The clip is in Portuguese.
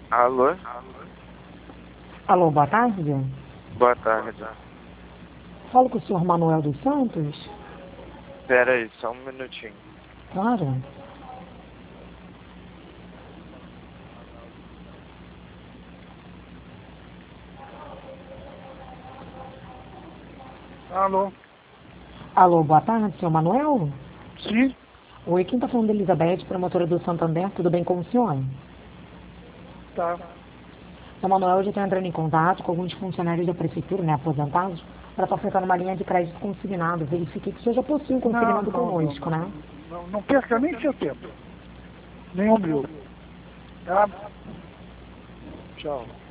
Alô? Alô, boa tarde. Boa tarde. Falo com o senhor Manuel dos Santos? Pera aí, só um minutinho. Claro. Alô? Alô, boa tarde, senhor Manuel? Sim? Oi, quem tá falando é Elizabeth, promotora do Santander, tudo bem com o senhor? Tá. Senhor Manuel, eu já estou entrando em contato com alguns funcionários da prefeitura, né, aposentados, para estar ofertando uma linha de crédito consignado. Verifique que o senhor já possui um Não, consignado não, não, conosco, não, né? não perca nem seu tempo. Nem o meu. Tá? Tchau.